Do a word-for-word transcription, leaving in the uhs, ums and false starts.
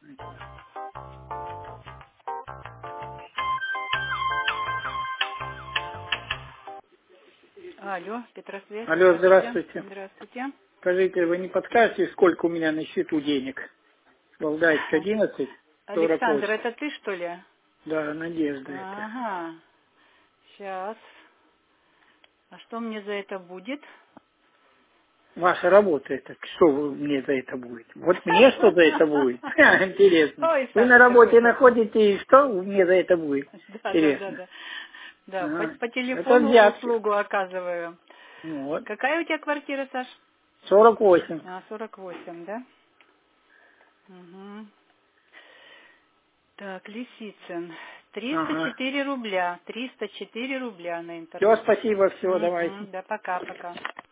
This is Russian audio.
Алло, Петросвязь, Алло, здравствуйте. здравствуйте. Здравствуйте. Скажите, вы не подскажете, сколько у меня на счету денег? Валдайск одиннадцать, сорок Александр, восемь. это ты, что ли? Да, Надежда это. Ага. Сейчас. А что мне за это будет? Ваша работа это. Что вы- мне за это будет? Вот мне что за это будет? Ха, интересно. Ой, Вы на Саша работе какой-то. находите, и что мне за это будет? Да, да, да, Интересно. да. Да, по, Ага. по Это телефону взятки. услугу оказываю. Ну вот. Какая у тебя квартира, Саш? сорок восемь. А, сорок восемь, да? Угу. Так, Лисицын. триста Ага. четыре рубля. триста четыре рубля на Все, интернете. спасибо, все, давайте. Угу, да, пока-пока.